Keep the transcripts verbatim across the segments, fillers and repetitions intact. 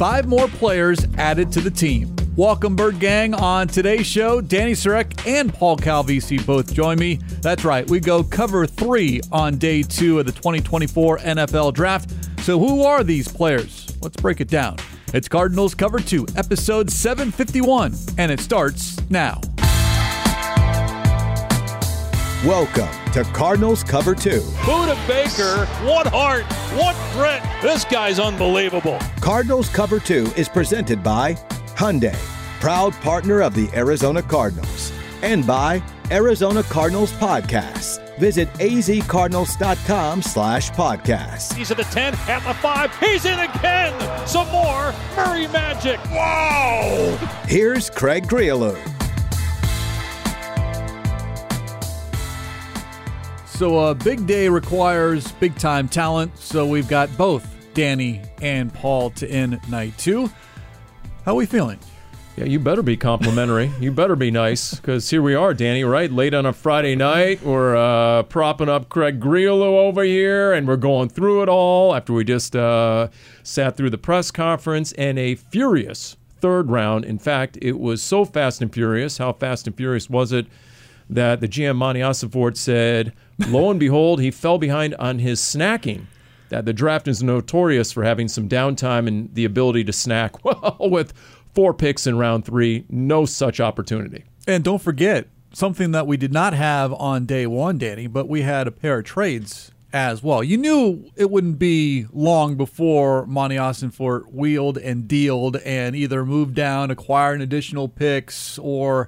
Five more players added to the team. Welcome, Bird Gang. On today's show, Danny Sarek and Paul Calvisi both join me. That's right, we go cover three on day two of the twenty twenty-four N F L Draft. So who are these players? Let's break it down. It's Cardinals Cover two, episode seven fifty-one, and it starts now. Welcome to Cardinals Cover two. Budda Baker, one heart, one threat. This guy's unbelievable. Cardinals Cover two is presented by Hyundai, proud partner of the Arizona Cardinals, and by Arizona Cardinals Podcast. Visit azcardinals.com slash podcast. He's at the ten, at the five, he's in again! Some more Murray magic. Wow! Here's Craig Grialou. So a big day requires big-time talent, so we've got both Danny and Paul to end night two. How are we feeling? Yeah, you better be complimentary. You better be nice, because here we are, Danny, right? Late on a Friday night. We're uh, propping up Craig Grialou over here, and we're going through it all after we just uh, sat through the press conference and a furious third round. In fact, it was so fast and furious. How fast and furious was it that the G M, Monty Ossenfort, said, lo and behold, he fell behind on his snacking. That the draft is notorious for having some downtime and the ability to snack. Well, with four picks in round three, no such opportunity. And don't forget, something that we did not have on day one, Danny, but we had a pair of trades as well. You knew it wouldn't be long before Monty Ossenfort wheeled and dealed and either moved down, acquiring additional picks, or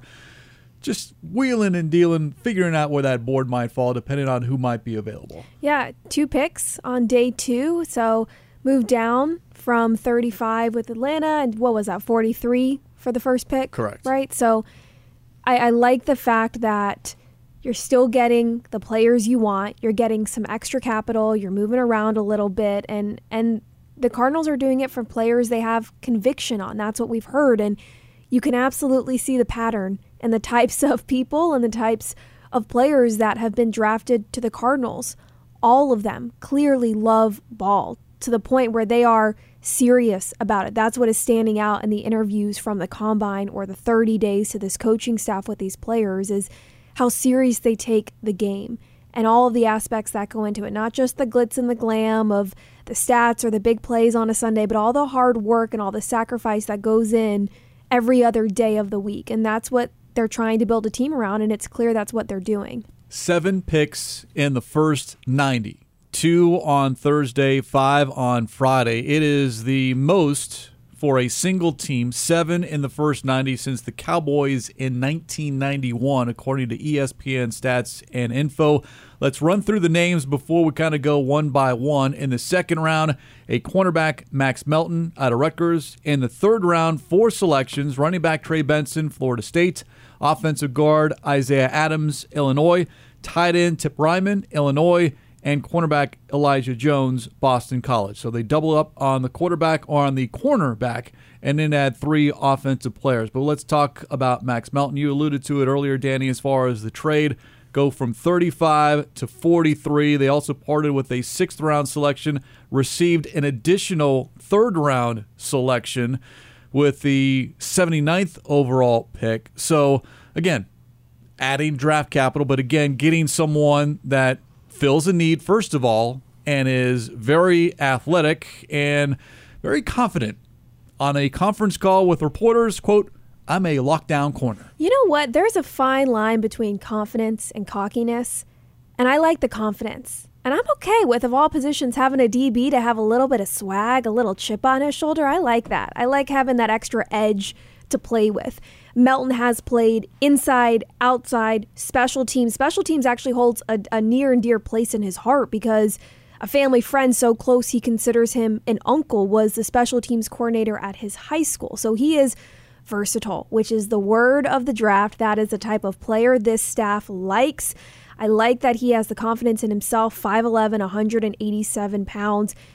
just wheeling and dealing, figuring out where that board might fall, depending on who might be available. Yeah, two picks on day two. So moved down from thirty-five with Atlanta, and what was that, forty-three for the first pick? Correct. Right? So I, I like the fact that you're still getting the players you want. You're getting some extra capital. You're moving around a little bit. And, and the Cardinals are doing it for players they have conviction on. That's what we've heard. And you can absolutely see the pattern and the types of people and the types of players that have been drafted to the Cardinals. All of them clearly love ball to the point where they are serious about it. That's what is standing out in the interviews from the Combine or the thirty days to this coaching staff with these players, is how serious they take the game and all of the aspects that go into it. Not just the glitz and the glam of the stats or the big plays on a Sunday, but all the hard work and all the sacrifice that goes in every other day of the week. And that's what they're trying to build a team around, and it's clear that's what they're doing. Seven picks in the first ninety. Two on Thursday, five on Friday. It is the most for a single team, seven in the first ninety since the Cowboys in nineteen ninety-one, according to E S P N Stats and Info. Let's run through the names before we kind of go one by one. In the second round, a cornerback, Max Melton, out of Rutgers. In the third round, four selections, running back Trey Benson, Florida State. Offensive guard, Isaiah Adams, Illinois. Tight end, Tip Ryman, Illinois. And cornerback Elijah Jones, Boston College. So they double up on the quarterback or on the cornerback and then add three offensive players. But let's talk about Max Melton. You alluded to it earlier, Danny, as far as the trade. Go from thirty-five to forty-three. They also parted with a sixth-round selection, received an additional third-round selection with the seventy-ninth overall pick. So, again, adding draft capital, but again, getting someone that fills a need, first of all, and is very athletic and very confident. On a conference call with reporters, quote, "I'm a lockdown corner." You know what? There's a fine line between confidence and cockiness, and I like the confidence. And I'm okay with, of all positions, having a D B to have a little bit of swag, a little chip on his shoulder. I like that. I like having that extra edge to play with. Melton has played inside, outside, special teams. Special teams actually holds a, a near and dear place in his heart because a family friend so close he considers him an uncle was the special teams coordinator at his high school. So he is versatile, which is the word of the draft. That is the type of player this staff likes. I like that he has the confidence in himself, five eleven, one hundred eighty-seven pounds.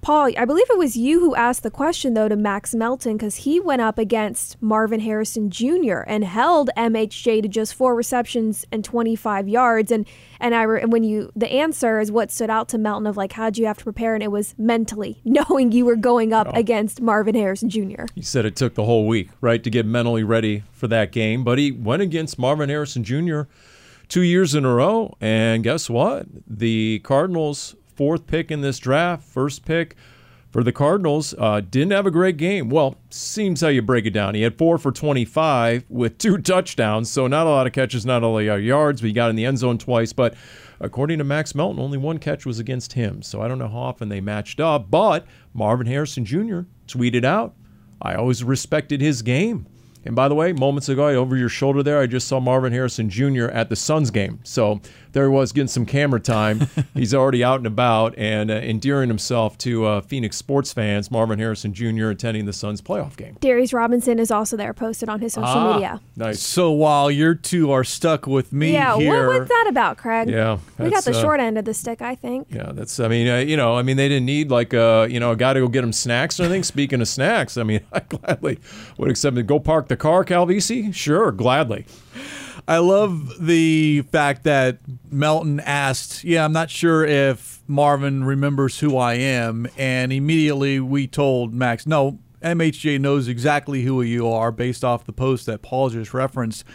Paul, I believe it was you who asked the question, though, to Max Melton, because he went up against Marvin Harrison Junior and held M H J to just four receptions and twenty-five yards. And and I re- and when you the answer is what stood out to Melton of like, how'd you have to prepare? And it was mentally, knowing you were going up oh. against Marvin Harrison Junior He said it took the whole week, right, to get mentally ready for that game. But he went against Marvin Harrison Junior two years in a row. And guess what? The Cardinals' fourth pick in this draft, first pick for the Cardinals, uh, didn't have a great game. Well, seems how you break it down. He had four for twenty-five with two touchdowns, so not a lot of catches, not only yards, but he got in the end zone twice. But according to Max Melton, only one catch was against him, so I don't know how often they matched up. But Marvin Harrison Junior tweeted out, I always respected his game. And by the way, moments ago, over your shoulder there, I just saw Marvin Harrison Junior at the Suns game. So there he was getting some camera time. He's already out and about and uh, endearing himself to uh, Phoenix sports fans. Marvin Harrison Junior attending the Suns playoff game. Darius Robinson is also there, posted on his social ah, media. Nice. So while you two are stuck with me yeah, here. Yeah, what was that about, Craig? Yeah. We got the uh, short end of the stick, I think. Yeah, that's, I mean, uh, you know, I mean, they didn't need like a, you know, a guy to go get them snacks or anything. Speaking of snacks, I mean, I gladly would accept it. Go park the car, Calvisi? Sure, gladly. I love the fact that Melton asked, yeah, I'm not sure if Marvin remembers who I am. And immediately we told Max, no, M H J knows exactly who you are based off the post that Paul just referenced.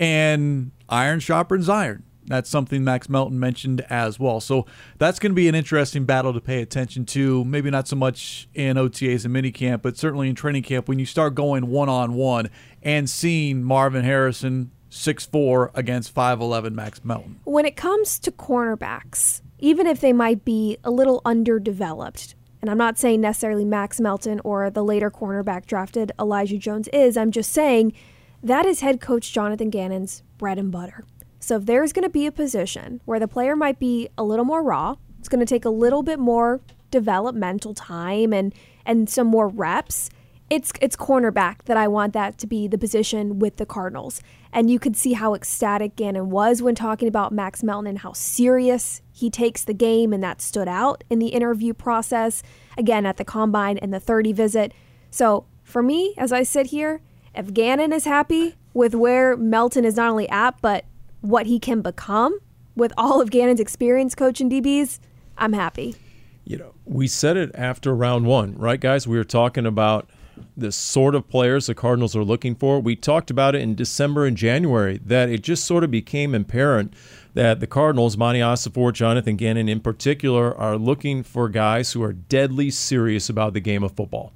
And iron sharpens iron. That's something Max Melton mentioned as well. So that's going to be an interesting battle to pay attention to. Maybe not so much in O T As and minicamp, but certainly in training camp when you start going one-on-one and seeing Marvin Harrison six foot four against five eleven Max Melton. When it comes to cornerbacks, even if they might be a little underdeveloped, and I'm not saying necessarily Max Melton or the later cornerback drafted Elijah Jones is, I'm just saying that is head coach Jonathan Gannon's bread and butter. So if there's going to be a position where the player might be a little more raw, it's going to take a little bit more developmental time and, and some more reps, it's it's cornerback that I want that to be the position with the Cardinals. And you could see how ecstatic Gannon was when talking about Max Melton and how serious he takes the game, and that stood out in the interview process, again, at the Combine and the thirty visit. So for me, as I sit here, if Gannon is happy with where Melton is not only at, but what he can become with all of Gannon's experience coaching D Bs, I'm happy. You know, we said it after round one, right, guys? We were talking about the sort of players the Cardinals are looking for. We talked about it in December and January, that it just sort of became apparent that the Cardinals, Monty Ossenfort, Jonathan Gannon in particular, are looking for guys who are deadly serious about the game of football.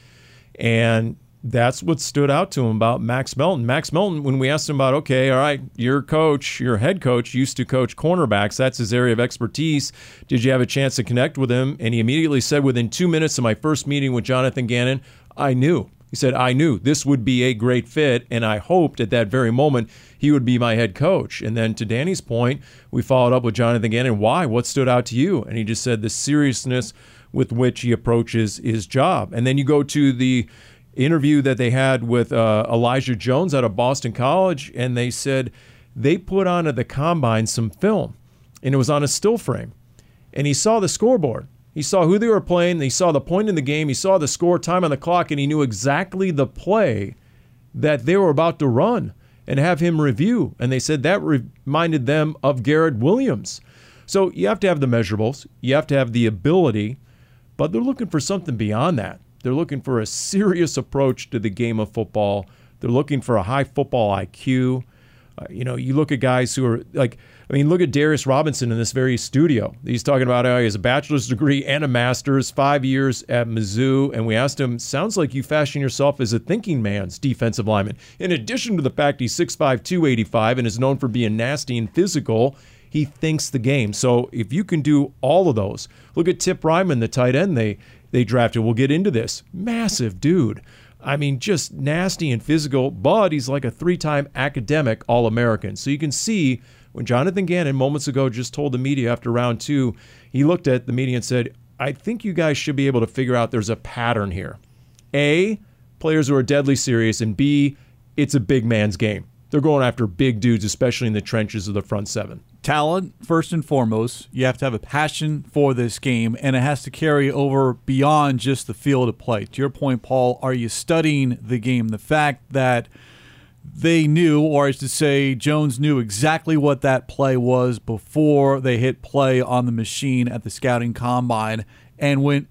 And that's what stood out to him about Max Melton. Max Melton, when we asked him about, okay, all right, your coach, your head coach used to coach cornerbacks. That's his area of expertise. Did you have a chance to connect with him? And he immediately said, within two minutes of my first meeting with Jonathan Gannon, I knew. He said, I knew this would be a great fit, and I hoped at that very moment he would be my head coach. And then to Danny's point, we followed up with Jonathan Gannon. Why? What stood out to you? And he just said the seriousness with which he approaches his job. And then you go to the interview that they had with uh, Elijah Jones out of Boston College, and they said they put on at the Combine some film, and it was on a still frame. And he saw the scoreboard. He saw who they were playing. He saw the point in the game. He saw the score, time on the clock, and he knew exactly the play that they were about to run and have him review. And they said that reminded them of Garrett Williams. So you have to have the measurables. You have to have the ability, but they're looking for something beyond that. They're looking for a serious approach to the game of football. They're looking for a high football I Q. Uh, you know, you look at guys who are like, I mean, look at Darius Robinson in this very studio. He's talking about how he has a bachelor's degree and a master's, five years at Mizzou. And we asked him, sounds like you fashion yourself as a thinking man's defensive lineman. In addition to the fact he's six five, two eighty-five and is known for being nasty and physical, he thinks the game. So if you can do all of those, look at Tip Ryman, the tight end they they drafted. We'll get into this. Massive dude. I mean, just nasty and physical, but he's like a three-time academic All-American. So you can see when Jonathan Gannon moments ago just told the media after round two, he looked at the media and said, I think you guys should be able to figure out there's a pattern here. A, players who are deadly serious, and B, it's a big man's game. They're going after big dudes, especially in the trenches of the front seven. Talent, first and foremost. You have to have a passion for this game, and it has to carry over beyond just the field of play. To your point, Paul, are you studying the game? The fact that they knew, or as to say, Jones knew exactly what that play was before they hit play on the machine at the scouting combine and went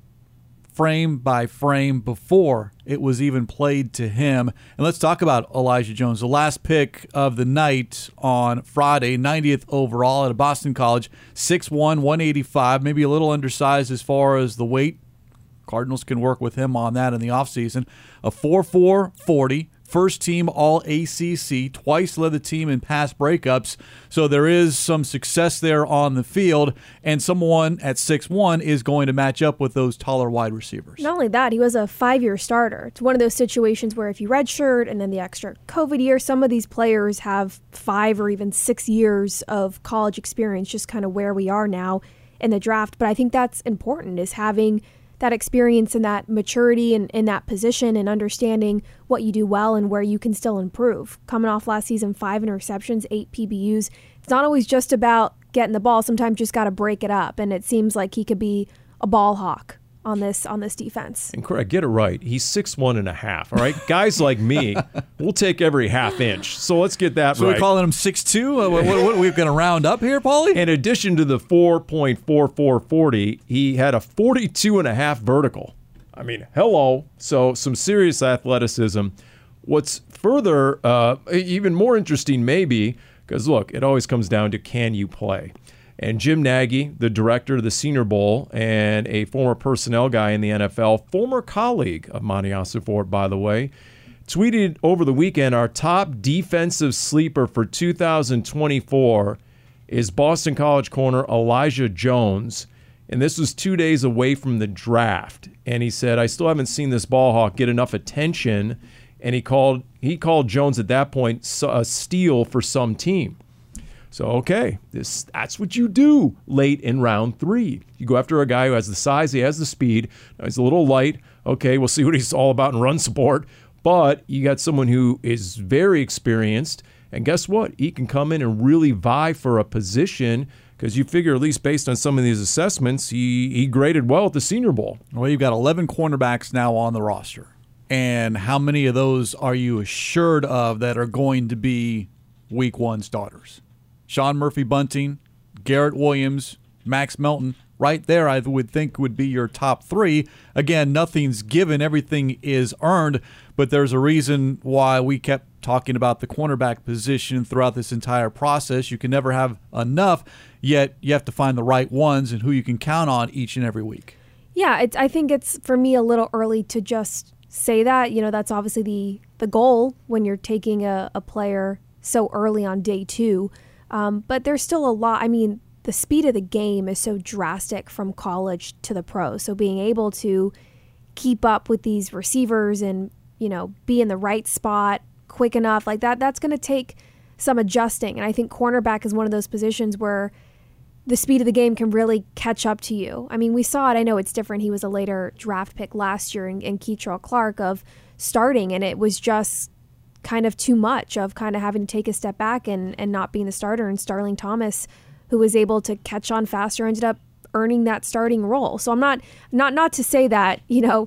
frame by frame before it was even played to him. And let's talk about Elijah Jones, the last pick of the night on Friday, ninetieth overall out of Boston College, six one, one eighty-five, maybe a little undersized as far as the weight. Cardinals can work with him on that in the offseason. A four four forty. First team all A C C, twice led the team in pass breakups. So there is some success there on the field, and someone at six one is going to match up with those taller wide receivers. Not only that, he was a five-year starter. It's one of those situations where if you redshirt and then the extra COVID year, some of these players have five or even six years of college experience, just kind of where we are now in the draft. But I think that's important, is having that experience and that maturity in, in that position and understanding what you do well and where you can still improve. Coming off last season, five interceptions, eight P B Us. It's not always just about getting the ball. Sometimes you just got to break it up, and it seems like he could be a ball hawk on this on this defense. And Craig, get it right. He's six one and a half. All right, guys like me, we'll take every half inch. So let's get that so right. So we're calling him six two. Uh, what, what, what are we going to round up here, Paulie? In addition to the four point four four forty, he had a forty-two and a half vertical. I mean, hello. So some serious athleticism. What's further, uh, even more interesting, maybe, because look, it always comes down to can you play. And Jim Nagy, the director of the Senior Bowl and a former personnel guy in the N F L, former colleague of Monty Ossenfort, by the way, tweeted over the weekend, our top defensive sleeper for two thousand twenty-four is Boston College corner Elijah Jones. And this was two days away from the draft. And he said, I still haven't seen this ball hawk get enough attention. And he called he called Jones at that point a steal for some team. So, okay, this that's what you do late in round three. You go after a guy who has the size, he has the speed. Now, he's a little light. Okay, we'll see what he's all about in run support. But you got someone who is very experienced. And guess what? He can come in and really vie for a position because you figure, at least based on some of these assessments, he, he graded well at the Senior Bowl. Well, you've got eleven cornerbacks now on the roster. And how many of those are you assured of that are going to be week one starters? Sean Murphy-Bunting, Garrett Williams, Max Melton, right there I would think would be your top three. Again, nothing's given, everything is earned, but there's a reason why we kept talking about the cornerback position throughout this entire process. You can never have enough, yet you have to find the right ones and who you can count on each and every week. Yeah, it's, I think it's, for me, a little early to just say that. You know, that's obviously the, the goal when you're taking a, a player so early on day two. Um, but there's still a lot. I mean, the speed of the game is so drastic from college to the pros. So being able to keep up with these receivers and, you know, be in the right spot quick enough like that, that's going to take some adjusting. And I think cornerback is one of those positions where the speed of the game can really catch up to you. I mean, we saw it. I know it's different. He was a later draft pick last year in, in Keitrell Clark of starting, and it was just kind of too much of kind of having to take a step back and, and not being the starter. And Starling Thomas, who was able to catch on faster, ended up earning that starting role. So I'm not not not to say that, you know,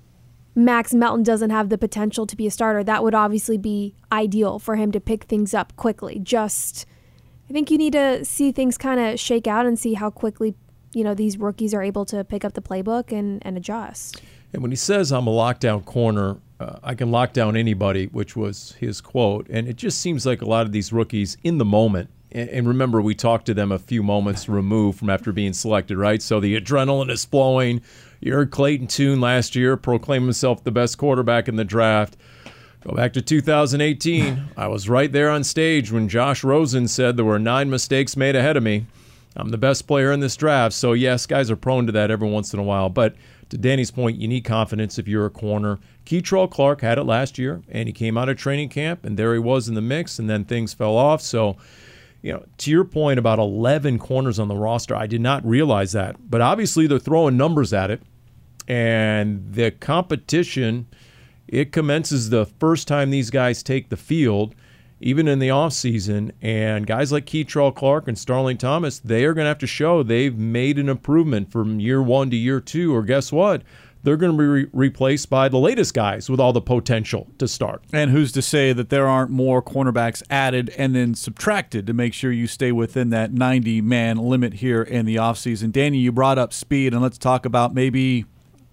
Max Melton doesn't have the potential to be a starter. That would obviously be ideal for him to pick things up quickly. Just, I think you need to see things kind of shake out and see how quickly, you know, these rookies are able to pick up the playbook and, and adjust. And when he says I'm a lockdown corner, uh, I can lock down anybody, which was his quote. And it just seems like a lot of these rookies in the moment, and, and remember, we talked to them a few moments removed from after being selected, right? So the adrenaline is flowing. You heard Clayton Tune last year proclaim himself the best quarterback in the draft. Go back to two thousand eighteen. I was right there on stage when Josh Rosen said there were nine mistakes made ahead of me. I'm the best player in this draft. So, yes, guys are prone to that every once in a while. But to Danny's point, you need confidence if you're a corner. Keitrell Clark had it last year, and he came out of training camp, and there he was in the mix, and then things fell off. So, you know, to your point about eleven corners on the roster, I did not realize that. But obviously they're throwing numbers at it, and the competition, it commences the first time these guys take the field. even in the offseason. And guys like Keitrell Clark and Starling Thomas, they are going to have to show they've made an improvement from year one to year two, or guess what? They're going to be re- replaced by the latest guys with all the potential to start. And who's to say that there aren't more cornerbacks added and then subtracted to make sure you stay within that ninety-man limit here in the offseason? Danny, you brought up speed, and let's talk about maybe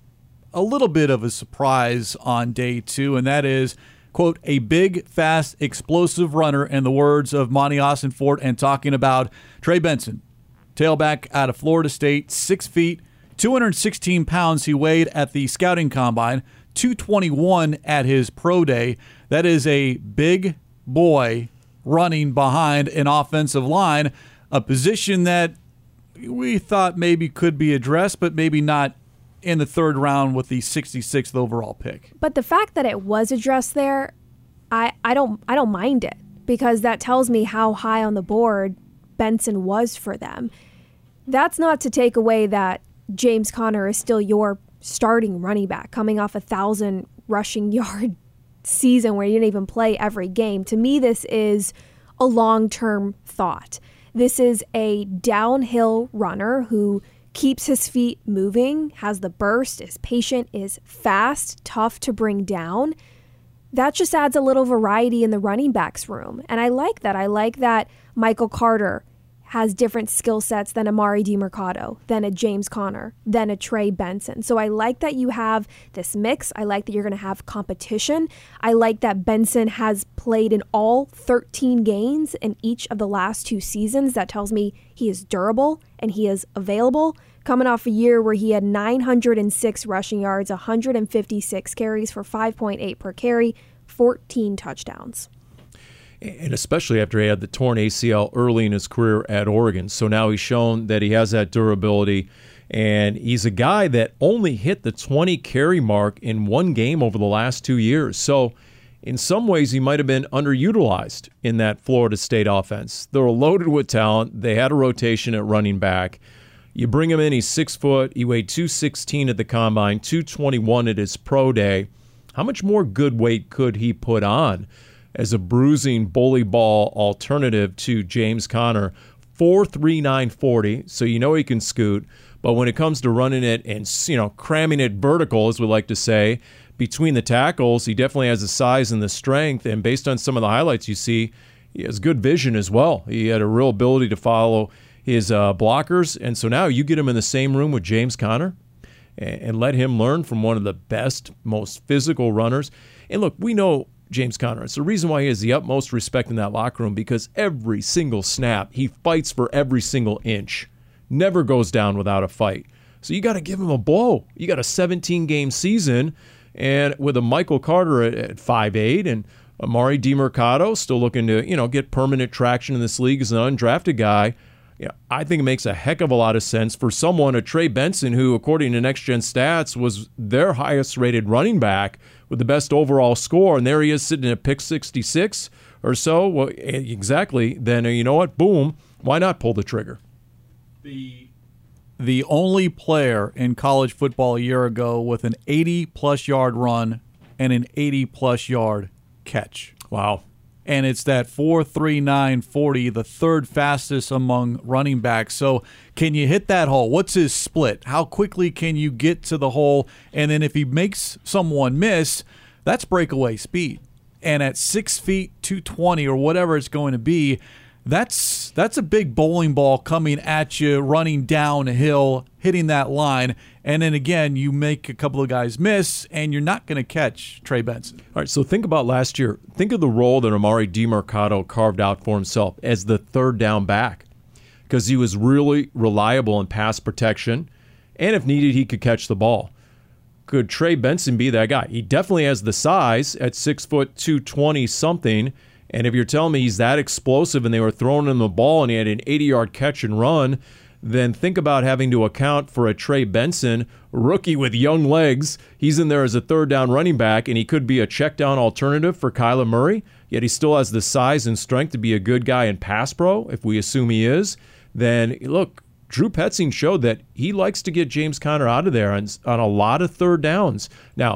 a little bit of a surprise on day two, and that is, quote, a big, fast, explosive runner, in the words of Monty Ossenfort, and talking about Trey Benson, tailback out of Florida State, six feet, two hundred sixteen pounds he weighed at the scouting combine, two twenty-one at his pro day. That is a big boy running behind an offensive line, a position that we thought maybe could be addressed, but maybe not in the third round with the sixty-sixth overall pick. But the fact that it was addressed there, I, I don't I don't mind it, because that tells me how high on the board Benson was for them. That's not to take away that James Conner is still your starting running back coming off a thousand rushing yard season where you didn't even play every game. To me, this is a long-term thought. This is a downhill runner who keeps his feet moving, has the burst, is patient, is fast, tough to bring down. That just adds a little variety in the running backs room. And I like that. I like that Michael Carter has different skill sets than Amari DiMercato, than a James Conner, than a Trey Benson. So I like that you have this mix. I like that you're going to have competition. I like that Benson has played in all thirteen games in each of the last two seasons. That tells me he is durable and he is available. Coming off a year where he had nine hundred six rushing yards, one hundred fifty-six carries for five point eight per carry, fourteen touchdowns. And especially after he had the torn A C L early in his career at Oregon. So now he's shown that he has that durability. And he's a guy that only hit the twenty carry mark in one game over the last two years. So in some ways, he might have been underutilized in that Florida State offense. They were loaded with talent. They had a rotation at running back. You bring him in, he's six foot. He weighed two sixteen at the combine, two twenty-one at his pro day. How much more good weight could he put on as a bruising bully ball alternative to James Conner? four three, nine forty, so you know he can scoot. But when it comes to running it and, you know, cramming it vertical, as we like to say, between the tackles, he definitely has the size and the strength. And based on some of the highlights you see, he has good vision as well. He had a real ability to follow his uh, blockers. And so now you get him in the same room with James Conner and, and let him learn from one of the best, most physical runners. And look, we know James Conner. It's the reason why he has the utmost respect in that locker room, because every single snap, he fights for every single inch. Never goes down without a fight. So you got to give him a blow. You got a seventeen-game season, and with a Michael Carter at, at five eight and Amari DiMercato still looking to, you know, get permanent traction in this league as an undrafted guy, yeah, I think it makes a heck of a lot of sense for someone, a Trey Benson, who, according to Next Gen Stats, was their highest-rated running back with the best overall score, and there he is sitting at pick sixty-six or so. Well, exactly. Then, you know what? Boom. Why not pull the trigger? The the only player in college football a year ago with an eighty-plus yard run and an eighty-plus yard catch. Wow. And it's that four three nine forty, the third fastest among running backs. So can you hit that hole? What's his split? How quickly can you get to the hole? And then if he makes someone miss, that's breakaway speed. And at six feet, two twenty or whatever it's going to be, that's that's a big bowling ball coming at you, running downhill, hitting that line. And then again, you make a couple of guys miss, and you're not going to catch Trey Benson. All right, so think about last year. Think of the role that Amari DiMercato carved out for himself as the third down back, because he was really reliable in pass protection, and if needed, he could catch the ball. Could Trey Benson be that guy? He definitely has the size at six foot two twenty something. And if you're telling me he's that explosive and they were throwing him the ball and he had an eighty-yard catch and run, then think about having to account for a Trey Benson, rookie with young legs. He's in there as a third down running back, and he could be a check down alternative for Kyler Murray, yet he still has the size and strength to be a good guy in pass pro, if we assume he is. Then, look, Drew Petzing showed that he likes to get James Conner out of there on, on a lot of third downs. Now,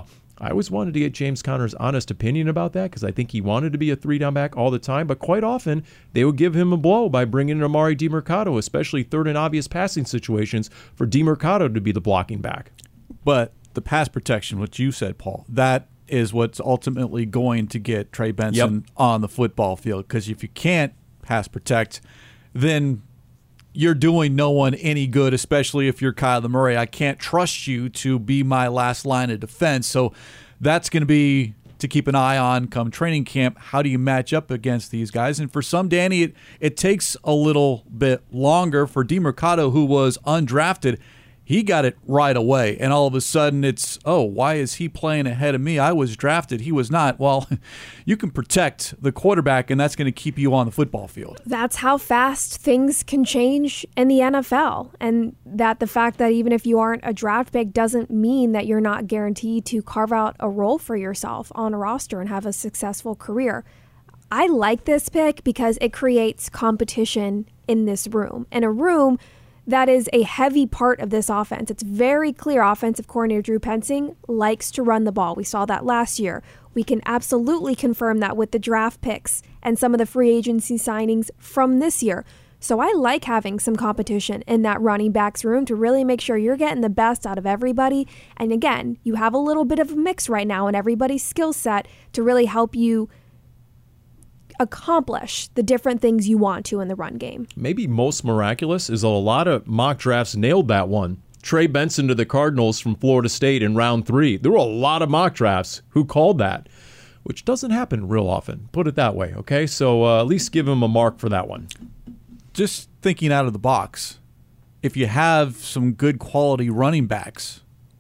I always wanted to get James Conner's honest opinion about that because I think he wanted to be a three-down back all the time, but quite often they would give him a blow by bringing in Amari DiMercato, especially third and obvious passing situations for DiMercato to be the blocking back. But the pass protection, what you said, Paul, that is what's ultimately going to get Trey Benson yep. on the football field, because if you can't pass protect, then you're doing no one any good, especially if you're Kyler Murray. I can't trust you to be my last line of defense. So that's going to be to keep an eye on come training camp. How do you match up against these guys? And for some, Danny, it, it takes a little bit longer. For DiMercato, who was undrafted, he got it right away. And all of a sudden it's, oh, why is he playing ahead of me? I was drafted. He was not. Well, you can protect the quarterback, and that's going to keep you on the football field. That's how fast things can change in the N F L. And that the fact that even if you aren't a draft pick doesn't mean that you're not guaranteed to carve out a role for yourself on a roster and have a successful career. I like this pick because it creates competition in this room. And a room that is a heavy part of this offense. It's very clear offensive coordinator Drew Petzing likes to run the ball. We saw that last year. We can absolutely confirm that with the draft picks and some of the free agency signings from this year. So I like having some competition in that running backs room to really make sure you're getting the best out of everybody. And again, you have a little bit of a mix right now in everybody's skill set to really help you accomplish the different things you want to in the run game. Maybe most miraculous is a lot of mock drafts nailed that one. Trey Benson to the Cardinals from Florida State in round three. There were a lot of mock drafts who called that, which doesn't happen real often. Put it that way, okay? So uh, at least give him a mark for that one. Just thinking out of the box, if you have some good quality running backs,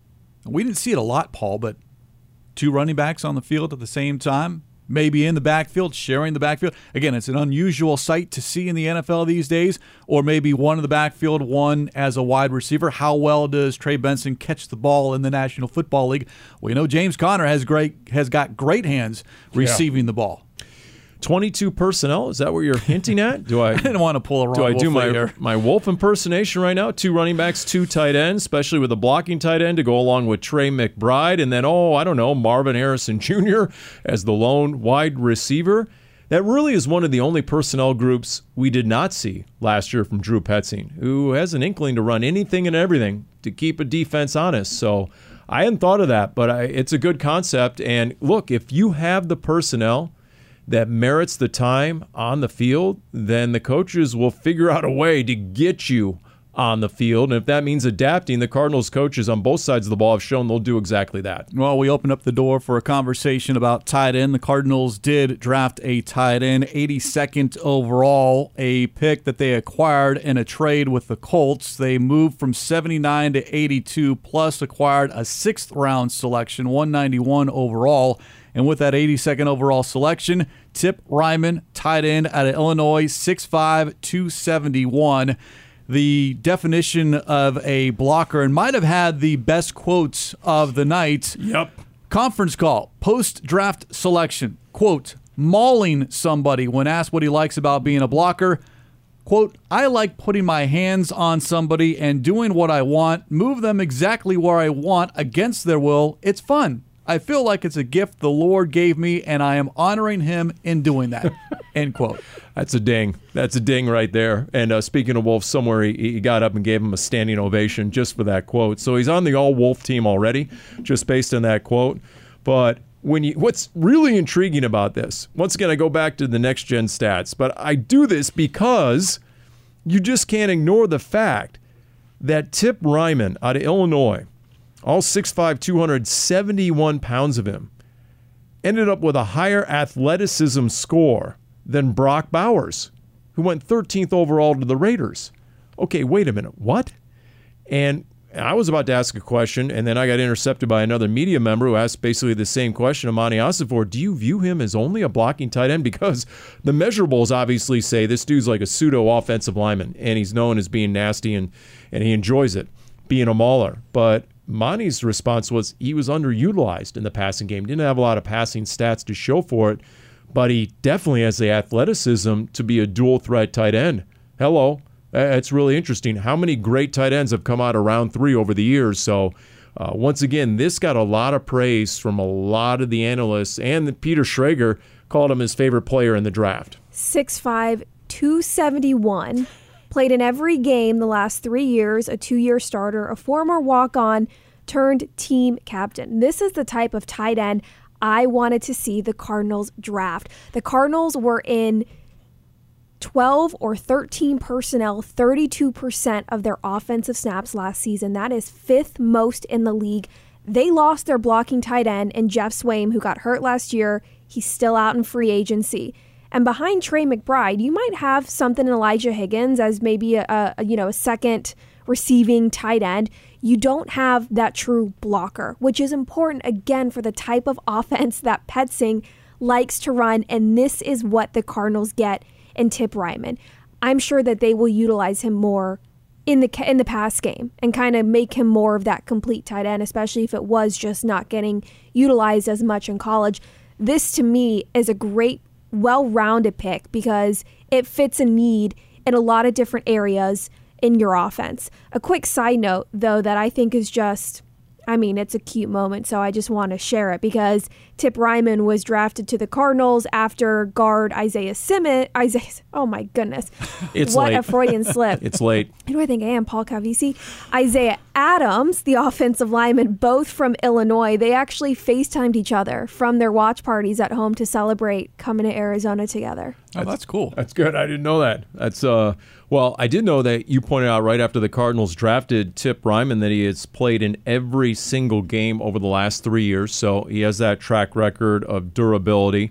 we didn't see it a lot, Paul, but two running backs on the field at the same time, maybe in the backfield, sharing the backfield. Again, it's an unusual sight to see in the N F L these days, or maybe one in the backfield, one as a wide receiver. How well does Trey Benson catch the ball in the National Football League? We know James Conner has great has got great hands receiving yeah. the ball. twenty-two personnel, is that what you're hinting at? Do I, I didn't want to pull a wrong Do I do my, here. my Wolf impersonation right now? Two running backs, two tight ends, especially with a blocking tight end to go along with Trey McBride, and then, oh, I don't know, Marvin Harrison Junior as the lone wide receiver. That really is one of the only personnel groups we did not see last year from Drew Petzing, who has an inkling to run anything and everything to keep a defense honest. So I hadn't thought of that, but I, it's a good concept. And look, if you have the personnel that merits the time on the field, then the coaches will figure out a way to get you on the field. And if that means adapting, the Cardinals coaches on both sides of the ball have shown they'll do exactly that. Well, we opened up the door for a conversation about tight end. The Cardinals did draft a tight end, eighty-second overall, a pick that they acquired in a trade with the Colts. They moved from seventy-nine to eighty-two, plus acquired a sixth round selection, one ninety-one overall. And with that eighty-second overall selection, Tip Reiman, tight end out of Illinois, six five, two seventy-one. The definition of a blocker, and might have had the best quotes of the night. Yep. Conference call, post-draft selection. Quote, mauling somebody when asked what he likes about being a blocker. Quote, I like putting my hands on somebody and doing what I want, move them exactly where I want against their will. It's fun. I feel like it's a gift the Lord gave me, and I am honoring him in doing that. End quote. That's a ding. That's a ding right there. And uh, speaking of Wolf, somewhere he, he got up and gave him a standing ovation just for that quote. So he's on the all-Wolf team already, just based on that quote. But when you, what's really intriguing about this, once again, I go back to the next-gen stats, but I do this because you just can't ignore the fact that Tip Reiman out of Illinois, all six five, two hundred seventy-one pounds of him, ended up with a higher athleticism score than Brock Bowers, who went thirteenth overall to the Raiders. Okay, wait a minute, what? And I was about to ask a question, and then I got intercepted by another media member who asked basically the same question of Monty Ossenfort. Do you view him as only a blocking tight end? Because the measurables obviously say this dude's like a pseudo-offensive lineman, and he's known as being nasty, and, and he enjoys it, being a mauler. But Monty's response was he was underutilized in the passing game. Didn't have a lot of passing stats to show for it, but he definitely has the athleticism to be a dual-threat tight end. Hello. It's really interesting. How many great tight ends have come out of round three over the years? So Uh, once again, this got a lot of praise from a lot of the analysts, and Peter Schrager called him his favorite player in the draft. six five, two seventy-one, played in every game the last three years, a two-year starter, a former walk-on, turned team captain. This is the type of tight end I wanted to see the Cardinals draft. The Cardinals were in twelve or thirteen personnel, thirty-two percent of their offensive snaps last season. That is fifth most in the league. They lost their blocking tight end in Jeff Swaim, who got hurt last year. He's still out in free agency. And behind Trey McBride, you might have something in Elijah Higgins as maybe a, a you know a second receiving tight end. You don't have that true blocker, which is important, again, for the type of offense that Petzing likes to run, and this is what the Cardinals get in Tip Reiman. I'm sure that they will utilize him more in the in the pass game and kind of make him more of that complete tight end, especially if it was just not getting utilized as much in college. This, to me, is a great, well-rounded pick because it fits a need in a lot of different areas in your offense. A quick side note, though, that I think is just, I mean, it's a cute moment, so I just want to share it because Tip Reiman was drafted to the Cardinals after guard Isaiah Simmons. Isaiah, oh my goodness. It's what late. a Freudian slip. It's late. Who do I think I am? Paul Calvisi? Isaiah Adams, the offensive lineman, both from Illinois. They actually FaceTimed each other from their watch parties at home to celebrate coming to Arizona together. Oh, that's cool. That's good. I didn't know that. That's uh. Well, I did know that you pointed out right after the Cardinals drafted Tip Reiman that he has played in every single game over the last three years. So he has that track record of durability.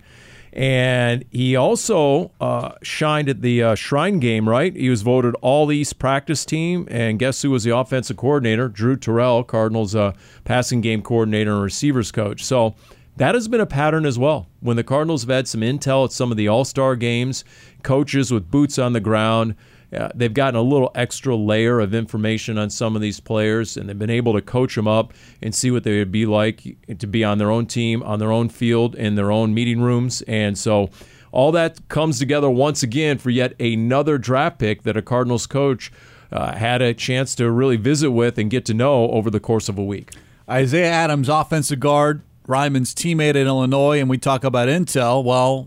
And he also uh, shined at the uh, Shrine game, right? He was voted All-East practice team. And guess who was the offensive coordinator? Drew Terrell, Cardinals uh, passing game coordinator and receivers coach. So that has been a pattern as well. When the Cardinals have had some intel at some of the All-Star games, coaches with boots on the ground, Uh, they've gotten a little extra layer of information on some of these players, and they've been able to coach them up and see what they would be like to be on their own team, on their own field, in their own meeting rooms. And so all that comes together once again for yet another draft pick that a Cardinals coach uh, had a chance to really visit with and get to know over the course of a week. Isaiah Adams, offensive guard, Reiman's teammate at Illinois, and we talk about intel. Well,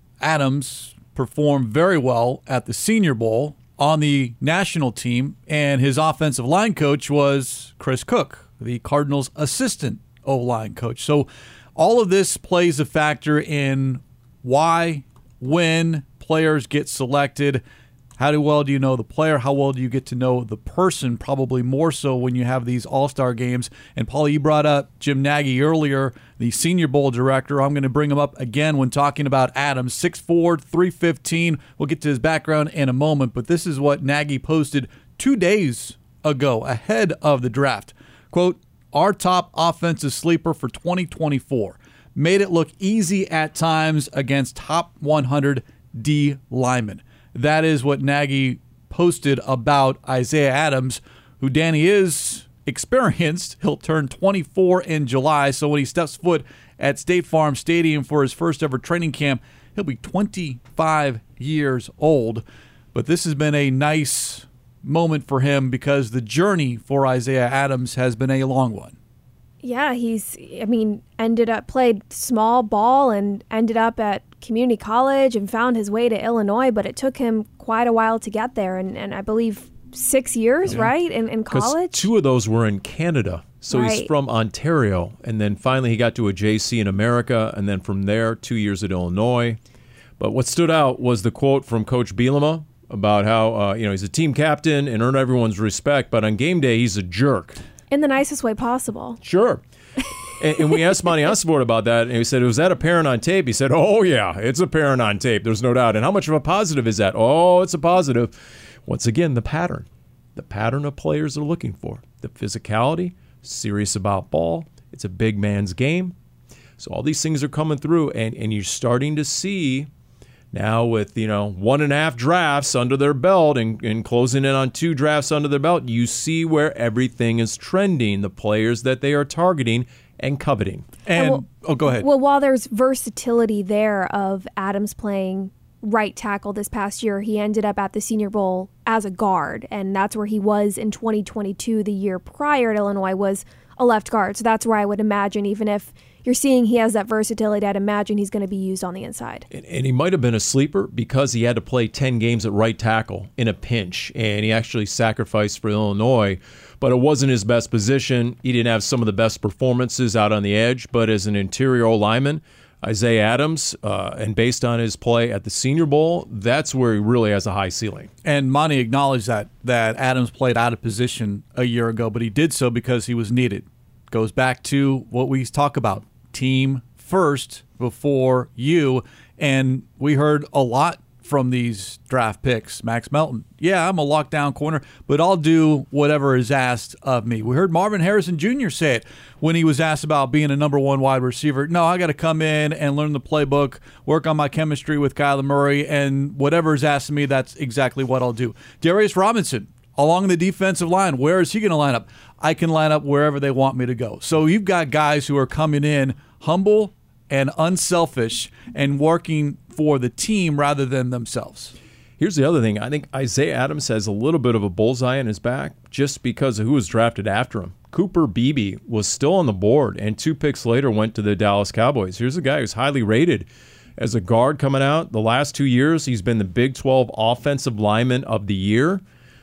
Adams performed very well at the Senior Bowl on the national team, and his offensive line coach was Chris Cook, the Cardinals' assistant O-line coach. So all of this plays a factor in why, when players get selected. How do well do you know the player? How well do you get to know the person? Probably more so when you have these all-star games. And, Paul, you brought up Jim Nagy earlier, the Senior Bowl director. I'm going to bring him up again when talking about Adams. six four, three fifteen. We'll get to his background in a moment. But this is what Nagy posted two days ago ahead of the draft. Quote, our top offensive sleeper for twenty twenty-four. Made it look easy at times against top one hundred D linemen. That is what Nagy posted about Isaiah Adams, who, Danny, is experienced. He'll turn twenty-four in July, so when he steps foot at State Farm Stadium for his first ever training camp, he'll be twenty-five years old. But this has been a nice moment for him because the journey for Isaiah Adams has been a long one. Yeah, he's, I mean, ended up, played small ball and ended up at community college and found his way to Illinois, but it took him quite a while to get there. And, and I believe six years, yeah. right, in, in college? Two of those were in Canada. So right. He's from Ontario. And then finally he got to a J C in America. And then from there, two years at Illinois. But what stood out was the quote from Coach Bielema about how, uh, you know, he's a team captain and earned everyone's respect, but on game day, he's a jerk. In the nicest way possible. Sure. and, and we asked Monty Osborne about that, and he said, was that apparent on tape? He said, oh, yeah, it's apparent on tape. There's no doubt. And how much of a positive is that? Oh, it's a positive. Once again, the pattern. The pattern of players are looking for. The physicality, serious about ball. It's a big man's game. So all these things are coming through, and, and you're starting to see now with, you know, one and a half drafts under their belt and, and closing in on two drafts under their belt, you see where everything is trending, the players that they are targeting and coveting. And, well, oh, go ahead. Well, while there's versatility there of Adams playing right tackle this past year, he ended up at the Senior Bowl as a guard, and that's where he was in twenty twenty-two. The year prior at Illinois was a left guard. So that's where I would imagine, even if you're seeing he has that versatility, I'd imagine he's going to be used on the inside. And, and he might have been a sleeper because he had to play ten games at right tackle in a pinch, and he actually sacrificed for Illinois. But it wasn't his best position. He didn't have some of the best performances out on the edge, but as an interior lineman, Isaiah Adams, uh, and based on his play at the Senior Bowl, that's where he really has a high ceiling. And Monty acknowledged that, that Adams played out of position a year ago, but he did so because he was needed. Goes back to what we talk about, team first before you. And we heard a lot from these draft picks. Max Melton, yeah, I'm a lockdown corner, but I'll do whatever is asked of me. We heard Marvin Harrison Junior say it when he was asked about being a number one wide receiver. No, I got to come in and learn the playbook, work on my chemistry with Kyler Murray, and whatever is asked of me, that's exactly what I'll do. Darius Robinson, along the defensive line, where is he going to line up? I can line up wherever they want me to go. So you've got guys who are coming in humble and unselfish and working for the team rather than themselves. Here's the other thing. I think Isaiah Adams has a little bit of a bullseye in his back just because of who was drafted after him. Cooper Beebe was still on the board, and two picks later went to the Dallas Cowboys. Here's a guy who's highly rated as a guard coming out. The last two years, he's been the Big twelve Offensive Lineman of the Year.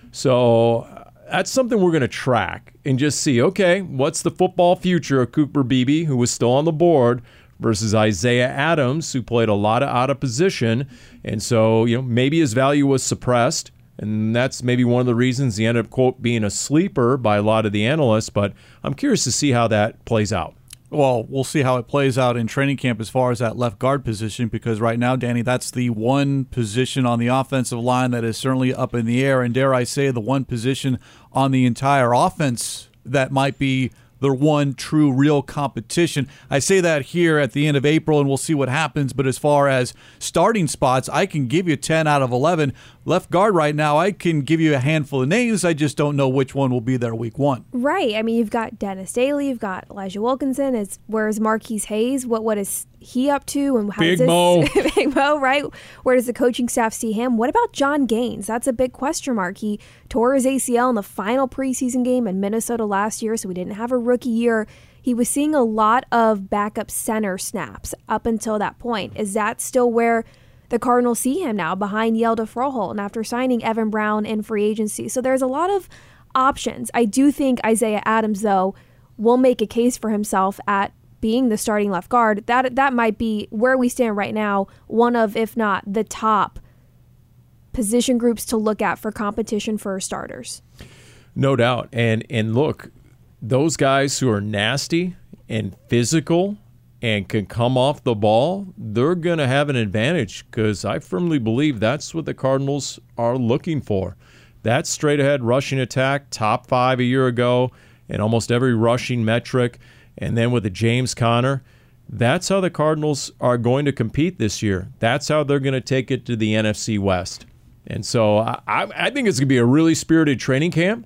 So that's something we're going to track and just see, okay, what's the football future of Cooper Beebe, who was still on the board, versus Isaiah Adams, who played a lot of out of position. And so, you know, maybe his value was suppressed, and that's maybe one of the reasons he ended up, quote, being a sleeper by a lot of the analysts. But I'm curious to see how that plays out. Well, we'll see how it plays out in training camp as far as that left guard position, because right now, Danny, that's the one position on the offensive line that is certainly up in the air, and dare I say the one position on the entire offense that might be the one true real competition. I say that here at the end of April, and we'll see what happens, but as far as starting spots, I can give you ten out of eleven. Left guard right now, I can give you a handful of names. I just don't know which one will be there week one. Right. I mean, you've got Dennis Daly, you've got Elijah Wilkinson. Is where's Marquise Hayes? What what is he up to? And how Big does this, Mo. Big Mo, right? Where does the coaching staff see him? What about John Gaines? That's a big question mark. He tore his A C L in the final preseason game in Minnesota last year, so we didn't have a rookie year. He was seeing a lot of backup center snaps up until that point. Is that still where the Cardinals see him now, behind Yelda Froholt, and after signing Evan Brown in free agency? So there's a lot of options. I do think Isaiah Adams, though, will make a case for himself at being the starting left guard. That that might be where we stand right now, one of, if not the top position groups to look at for competition for starters. No doubt. And and look, those guys who are nasty and physical and can come off the ball, they're going to have an advantage, because I firmly believe that's what the Cardinals are looking for. That straight-ahead rushing attack, top five a year ago in almost every rushing metric, and then with the James Conner, that's how the Cardinals are going to compete this year. That's how they're going to take it to the N F C West. And so I, I think it's going to be a really spirited training camp.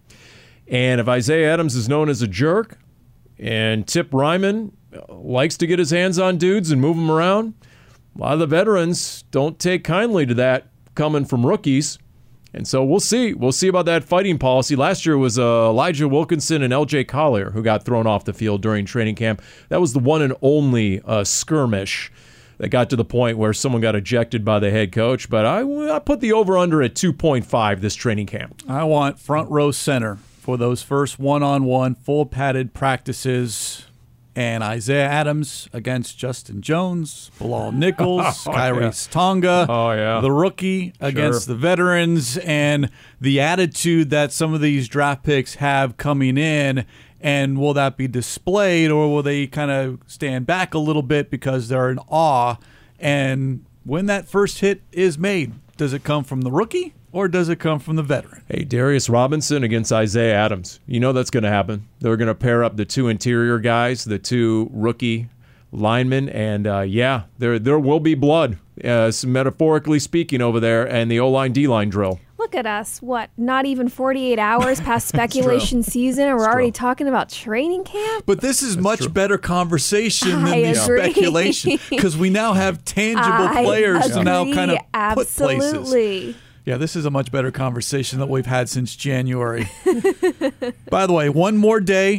And if Isaiah Adams is known as a jerk, and Tip Ryman likes to get his hands on dudes and move them around, a lot of the veterans don't take kindly to that coming from rookies. And so we'll see. We'll see about that fighting policy. Last year was uh, Elijah Wilkinson and L J Collier who got thrown off the field during training camp. That was the one and only uh, skirmish that got to the point where someone got ejected by the head coach. But I, I put the over-under at two point five this training camp. I want front row center for those first one-on-one full padded practices. And Isaiah Adams against Justin Jones, Bilal Nichols, oh, Kyrie's yeah. Tonga, oh, yeah. the rookie against sure. the veterans, and the attitude that some of these draft picks have coming in. And will that be displayed, or will they kind of stand back a little bit because they're in awe? And when that first hit is made, does it come from the rookie, or does it come from the veteran? Hey, Darius Robinson against Isaiah Adams. You know that's going to happen. They're going to pair up the two interior guys, the two rookie linemen, and uh, yeah, there there will be blood, uh, metaphorically speaking, over there, and the O-line, D-line drill. Look at us, what, not even forty-eight hours past speculation season, and we're It's already true. talking about training camp? But this is That's much true. better conversation than I the agree. speculation, because we now have tangible I players to now agree, kind of put places. absolutely. Yeah, this is a much better conversation that we've had since January. By the way, one more day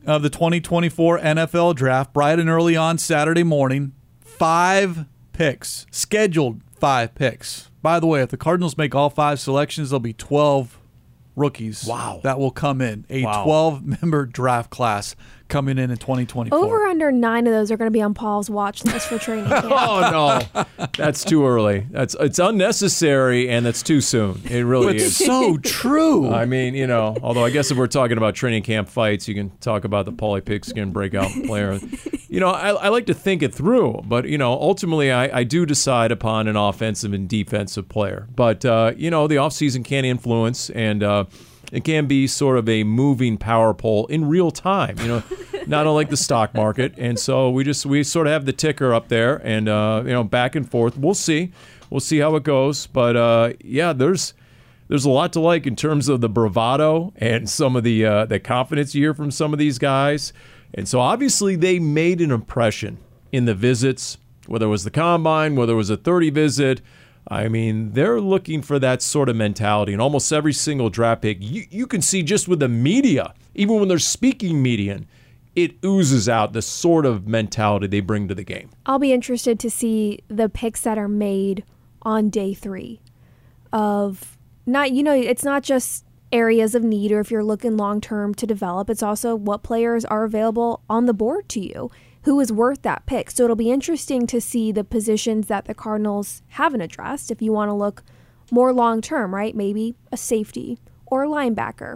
of the twenty twenty-four N F L Draft, bright and early on Saturday morning. Five picks, scheduled five picks. By the way, if the Cardinals make all five selections, there'll be twelve rookies wow. that will come in. A wow. twelve-member draft class coming in in twenty twenty-four. Over under nine of those are going to be on Paul's watch list for training camp. Oh, no. That's too early. That's It's unnecessary, and that's too soon. It really it's is. so true. I mean, you know, although I guess if we're talking about training camp fights, you can talk about the Paulie Pigskin breakout player. You know, I, I like to think it through, but, you know, ultimately I, I do decide upon an offensive and defensive player. But, uh, you know, the offseason can influence, and uh, it can be sort of a moving power pole in real time, you know, not unlike the stock market. And so we just we sort of have the ticker up there and, uh, you know, back and forth. We'll see. We'll see how it goes. But, uh, yeah, there's there's a lot to like in terms of the bravado and some of the uh, the confidence you hear from some of these guys. And so obviously they made an impression in the visits, whether it was the combine, whether it was a thirty visit. I mean, they're looking for that sort of mentality. And almost every single draft pick, you, you can see just with the media, even when they're speaking median, it oozes out the sort of mentality they bring to the game. I'll be interested to see the picks that are made on day three of not, you know, it's not just areas of need or if you're looking long-term to develop, it's also what players are available on the board to you, who is worth that pick. So it'll be interesting to see the positions that the Cardinals haven't addressed if you want to look more long-term, right? Maybe a safety or a linebacker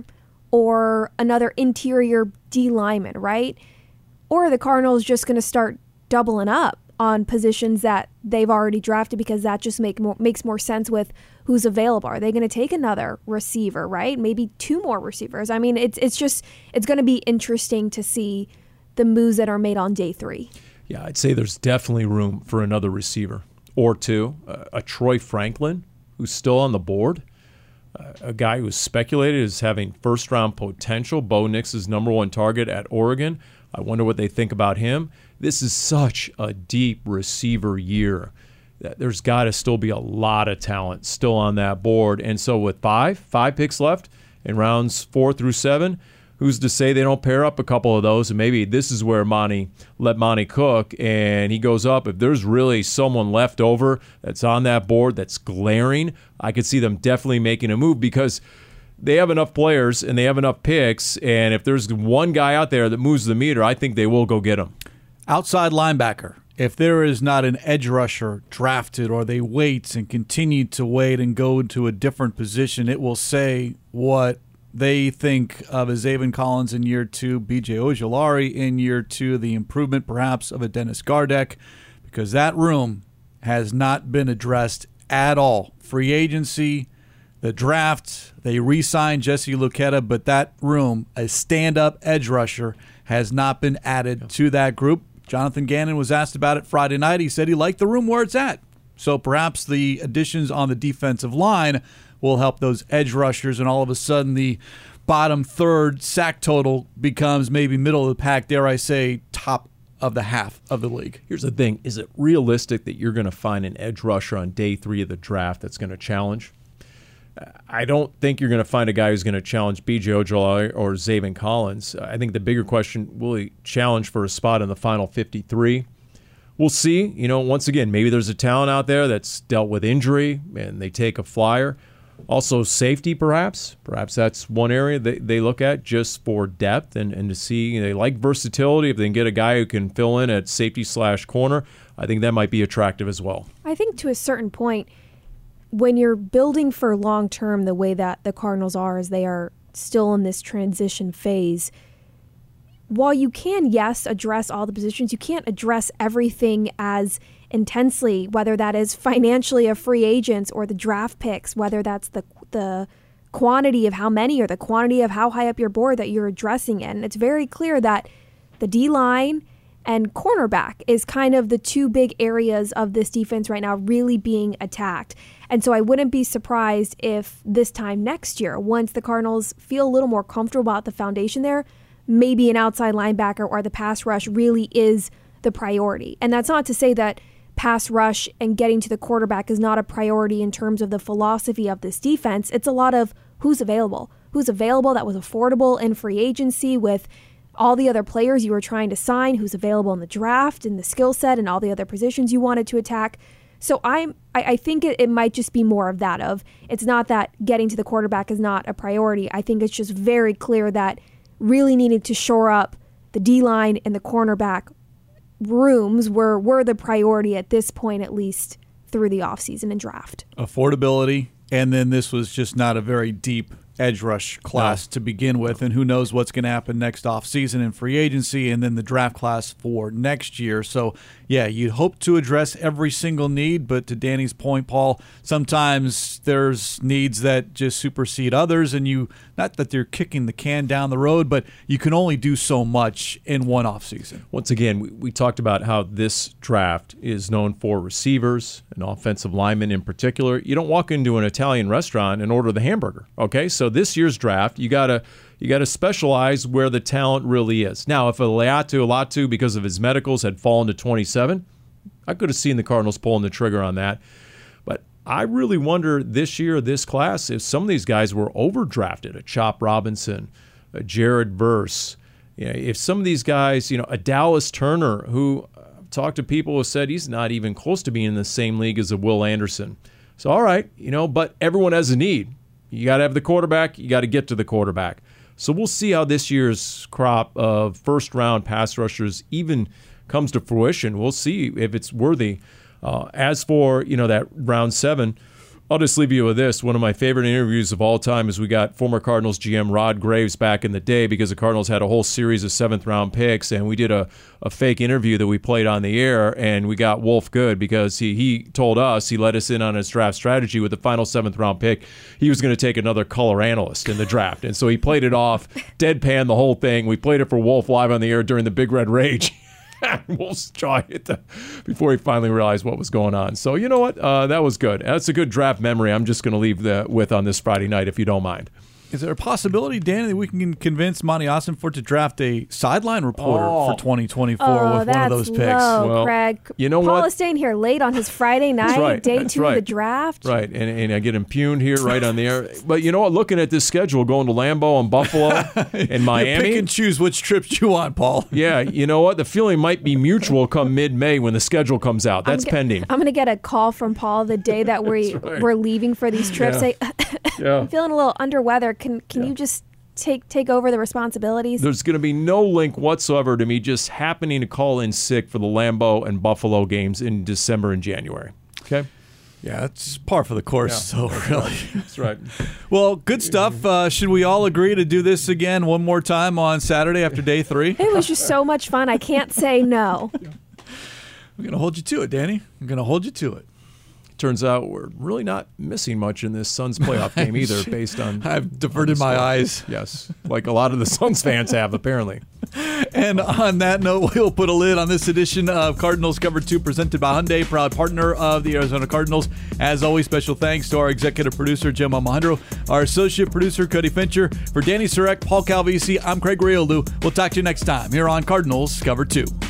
or another interior D lineman, right? Or are the Cardinals just going to start doubling up on positions that they've already drafted because that just make more, makes more sense with who's available? Are they going to take another receiver, right? Maybe two more receivers. I mean, it's it's just, it's going to be interesting to see the moves that are made on day three. Yeah, I'd say there's definitely room for another receiver or two. Uh, a Troy Franklin, who's still on the board, uh, a guy who's speculated as having first-round potential. Bo Nix's number one target at Oregon. I wonder what they think about him. This is such a deep receiver year. There's got to still be a lot of talent still on that board. And so with five, five picks left in rounds four through seven, who's to say they don't pair up a couple of those? And maybe this is where Monty let Monty cook, and he goes up. If there's really someone left over that's on that board that's glaring, I could see them definitely making a move because they have enough players and they have enough picks. And if there's one guy out there that moves the meter, I think they will go get him. Outside linebacker. If there is not an edge rusher drafted or they wait and continue to wait and go into a different position, it will say what they think of a Zaven Collins in year two, B J Ojulari in year two, the improvement perhaps of a Dennis Gardeck, because that room has not been addressed at all. Free agency, the draft, they re-signed Jesse Luketa, but that room, a stand-up edge rusher, has not been added to that group. Jonathan Gannon was asked about it Friday night. He said he liked the room where it's at. So perhaps the additions on the defensive line will help those edge rushers, and all of a sudden the bottom third sack total becomes maybe middle of the pack, dare I say, top of the half of the league. Here's the thing. Is it realistic that you're going to find an edge rusher on day three of the draft that's going to challenge? I don't think you're going to find a guy who's going to challenge B J Ojulari or Zaven Collins. I think the bigger question, will he challenge for a spot in the final fifty-three? We'll see. You know, once again, maybe there's a talent out there that's dealt with injury and they take a flyer. Also, safety, perhaps. Perhaps that's one area they, they look at just for depth and, and to see. They like versatility. If they can get a guy who can fill in at safety slash corner, I think that might be attractive as well. I think to a certain point, when you're building for long term the way that the Cardinals are, as they are still in this transition phase, while you can, yes, address all the positions, you can't address everything as intensely, whether that is financially of free agents or the draft picks, whether that's the the quantity of how many or the quantity of how high up your board that you're addressing it. And it's very clear that the D-line and cornerback is kind of the two big areas of this defense right now really being attacked. And so I wouldn't be surprised if this time next year, once the Cardinals feel a little more comfortable about the foundation there, maybe an outside linebacker or the pass rush really is the priority. And that's not to say that pass rush and getting to the quarterback is not a priority in terms of the philosophy of this defense. It's a lot of who's available. Who's available that was affordable in free agency with all the other players you were trying to sign, who's available in the draft, and the skill set, and all the other positions you wanted to attack. So I'm, I, I think it, it might just be more of that of, it's not that getting to the quarterback is not a priority. I think it's just very clear that really needed to shore up the D-line and the cornerback rooms were, were the priority at this point, at least through the offseason and draft. Affordability, and then this was just not a very deep edge rush class no. to begin with, and who knows what's going to happen next offseason in free agency and then the draft class for next year. So, yeah, you'd hope to address every single need, but to Danny's point, Paul, sometimes there's needs that just supersede others, and you, not that they're kicking the can down the road, but you can only do so much in one offseason. Once again, we, we talked about how this draft is known for receivers and offensive linemen in particular. You don't walk into an Italian restaurant and order the hamburger, okay? So this year's draft, you gotta you gotta specialize where the talent really is. Now, if Laiatu Latu, because of his medicals, had fallen to twenty-seven, I could have seen the Cardinals pulling the trigger on that. But I really wonder this year, this class, if some of these guys were overdrafted, a Chop Robinson, a Jared Verse, you know, if some of these guys, you know, a Dallas Turner, who I've talked to people who said he's not even close to being in the same league as a Will Anderson. So, all right, you know, but everyone has a need. You got to have the quarterback. You got to get to the quarterback. So we'll see how this year's crop of first-round pass rushers even comes to fruition. We'll see if it's worthy. Uh, as for, you know, that round seven, I'll just leave you with this. One of my favorite interviews of all time is we got former Cardinals G M Rod Graves back in the day, because the Cardinals had a whole series of seventh-round picks, and we did a, a fake interview that we played on the air, and we got Wolf good because he, he told us, he let us in on his draft strategy with the final seventh-round pick. He was going to take another color analyst in the draft, and so he played it off, deadpan the whole thing. We played it for Wolf live on the air during the Big Red Rage. Wolf's jaw hit the, before he finally realized what was going on. So you know what? Uh, that was good. That's a good draft memory I'm just going to leave the, with on this Friday night, if you don't mind. Is there a possibility, Danny, that we can convince Monty Ossenfort to draft a sideline reporter oh. for twenty twenty-four oh, with one of those picks? Low, well, Craig. You know Paul what? is staying here late on his Friday night, right. day That's two right. of the draft. Right, and, and I get impugned here right on the air. But you know what? Looking at this schedule, going to Lambeau and Buffalo and Miami. You pick and choose which trips you want, Paul. Yeah, you know what? The feeling might be mutual come mid-May when the schedule comes out. That's I'm pending. Get, I'm going to get a call from Paul the day that we, right. we're leaving for these trips. Yeah. Say, yeah. I'm feeling a little under weather. Can, can yeah. you just take take over the responsibilities? There's going to be no link whatsoever to me just happening to call in sick for the Lambeau and Buffalo games in December and January. Okay? Yeah, it's par for the course, yeah. so really. That's right. Well, good stuff. Uh, should we all agree to do this again one more time on Saturday after day three? It was just so much fun. I can't say no. I'm going to hold you to it, Danny. I'm going to hold you to it. Turns out we're really not missing much in this Suns playoff game either, based on... I've diverted my eyes. Yes, like a lot of the Suns fans have, apparently. And on that note, we'll put a lid on this edition of Cardinals Cover two presented by Hyundai, proud partner of the Arizona Cardinals. As always, special thanks to our executive producer, Jim Alejandro, our associate producer, Cody Fincher. For Danny Surek, Paul Calvisi, I'm Craig Rioldu. We'll talk to you next time here on Cardinals Cover two.